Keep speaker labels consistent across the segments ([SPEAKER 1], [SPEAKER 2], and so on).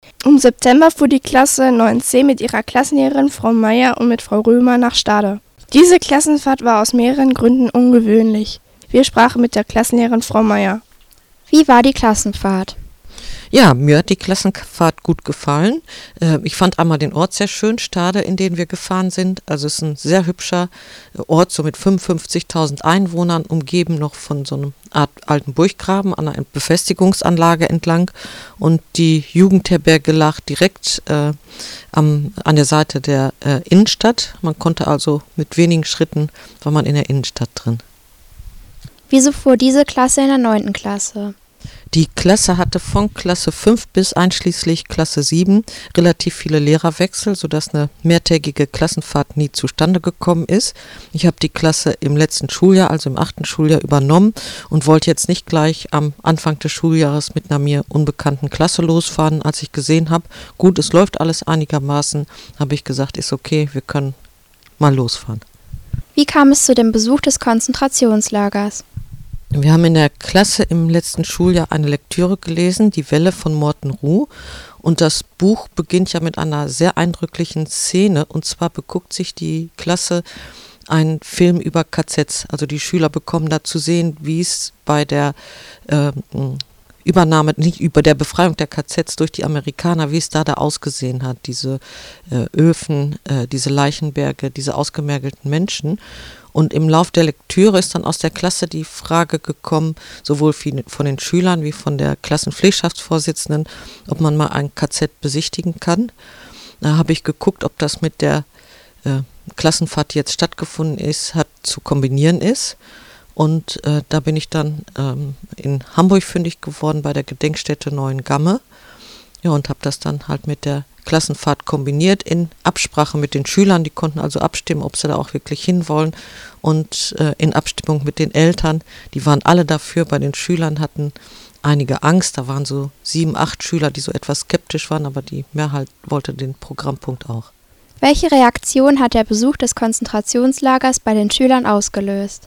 [SPEAKER 1] Im September fuhr die Klasse 9c mit ihrer Klassenlehrerin Frau Meier und mit Frau Römer nach Stade. Diese Klassenfahrt war aus mehreren Gründen ungewöhnlich. Wir sprachen mit der Klassenlehrerin Frau Meier.
[SPEAKER 2] Wie war die Klassenfahrt?
[SPEAKER 3] Ja, mir hat die Klassenfahrt gut gefallen. Ich fand einmal den Ort sehr schön, Stade, in den wir gefahren sind. Also es ist ein sehr hübscher Ort, so mit 55.000 Einwohnern, umgeben noch von so einem Art alten Burggraben an einer Befestigungsanlage entlang. Und die Jugendherberge lag direkt an der Seite der Innenstadt. Man konnte also mit wenigen Schritten, war man in der Innenstadt drin.
[SPEAKER 2] Wieso fuhr diese Klasse in der 9. Klasse?
[SPEAKER 3] Die Klasse hatte von Klasse 5 bis einschließlich Klasse 7 relativ viele Lehrerwechsel, sodass eine mehrtägige Klassenfahrt nie zustande gekommen ist. Ich habe die Klasse im letzten Schuljahr, also im 8. Schuljahr, übernommen und wollte jetzt nicht gleich am Anfang des Schuljahres mit einer mir unbekannten Klasse losfahren. Als ich gesehen habe, gut, es läuft alles einigermaßen, habe ich gesagt, ist okay, wir können mal losfahren.
[SPEAKER 2] Wie kam es zu dem Besuch des Konzentrationslagers?
[SPEAKER 3] Wir haben in der Klasse im letzten Schuljahr eine Lektüre gelesen, Die Welle von Morten Rue. Und das Buch beginnt ja mit einer sehr eindrücklichen Szene. Und zwar beguckt sich die Klasse einen Film über KZs. Also die Schüler bekommen da zu sehen, wie es bei der Übernahme, nicht über der Befreiung der KZs durch die Amerikaner, wie es da ausgesehen hat. Diese Öfen, diese Leichenberge, diese ausgemergelten Menschen. Und im Lauf der Lektüre ist dann aus der Klasse die Frage gekommen, sowohl von den Schülern wie von der Klassenpflegschaftsvorsitzenden, ob man mal ein KZ besichtigen kann. Da habe ich geguckt, ob das mit der Klassenfahrt, die jetzt stattgefunden ist, zu kombinieren ist. Und da bin ich dann in Hamburg fündig geworden bei der Gedenkstätte Neuengamme. Ja, und habe das dann halt mit der Klassenfahrt kombiniert in Absprache mit den Schülern. Die konnten also abstimmen, ob sie da auch wirklich hinwollen. Und in Abstimmung mit den Eltern, die waren alle dafür. Bei den Schülern hatten einige Angst. Da waren so 7, 8 Schüler, die so etwas skeptisch waren, aber die Mehrheit wollte den Programmpunkt auch.
[SPEAKER 2] Welche Reaktion hat der Besuch des Konzentrationslagers bei den Schülern ausgelöst?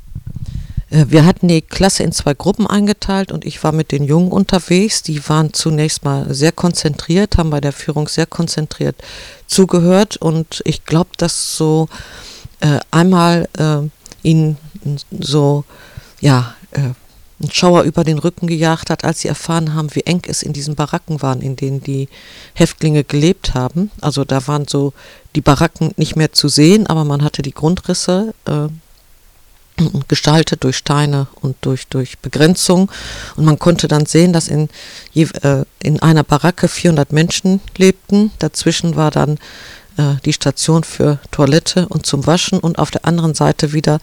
[SPEAKER 3] Wir hatten die Klasse in 2 Gruppen eingeteilt und ich war mit den Jungen unterwegs. Die waren zunächst mal sehr konzentriert, haben bei der Führung sehr konzentriert zugehört und ich glaube, dass so einmal ihnen so ein Schauer über den Rücken gejagt hat, als sie erfahren haben, wie eng es in diesen Baracken waren, in denen die Häftlinge gelebt haben. Also da waren so die Baracken nicht mehr zu sehen, aber man hatte die Grundrisse gestaltet durch Steine und durch Begrenzung und man konnte dann sehen, dass in einer Baracke 400 Menschen lebten. Dazwischen war dann die Station für Toilette und zum Waschen und auf der anderen Seite wieder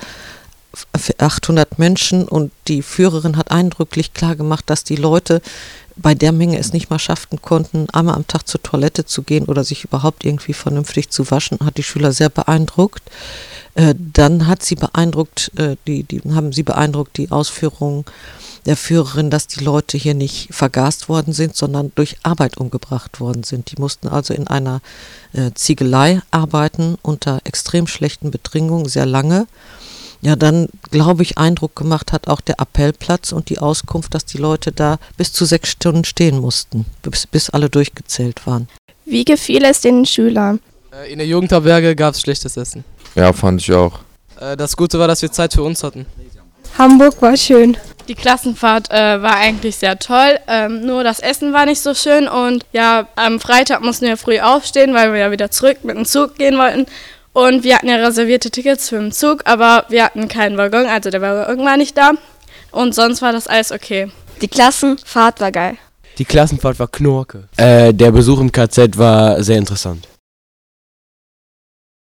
[SPEAKER 3] 800 Menschen und die Führerin hat eindrücklich klar gemacht, dass die Leute bei der Menge es nicht mal schaffen konnten, einmal am Tag zur Toilette zu gehen oder sich überhaupt irgendwie vernünftig zu waschen, hat die Schüler sehr beeindruckt. Dann hat sie beeindruckt, haben sie beeindruckt die Ausführungen der Führerin, dass die Leute hier nicht vergast worden sind, sondern durch Arbeit umgebracht worden sind. Die mussten also in einer Ziegelei arbeiten unter extrem schlechten Bedingungen, sehr lange. Ja, dann, glaube ich, Eindruck gemacht hat auch der Appellplatz und die Auskunft, dass die Leute da bis zu 6 Stunden stehen mussten, bis alle durchgezählt waren.
[SPEAKER 1] Wie gefiel es den Schülern?
[SPEAKER 4] In der Jugendherberge gab es schlechtes Essen.
[SPEAKER 5] Ja, fand ich auch.
[SPEAKER 4] Das Gute war, dass wir Zeit für uns hatten.
[SPEAKER 1] Hamburg war schön.
[SPEAKER 6] Die Klassenfahrt war eigentlich sehr toll, nur das Essen war nicht so schön und ja, am Freitag mussten wir früh aufstehen, weil wir ja wieder zurück mit dem Zug gehen wollten. Und wir hatten ja reservierte Tickets für den Zug, aber wir hatten keinen Waggon, also der war irgendwann nicht da. Und sonst war das alles okay.
[SPEAKER 1] Die Klassenfahrt war geil.
[SPEAKER 7] Die Klassenfahrt war Knorke. Der Besuch im KZ war sehr interessant.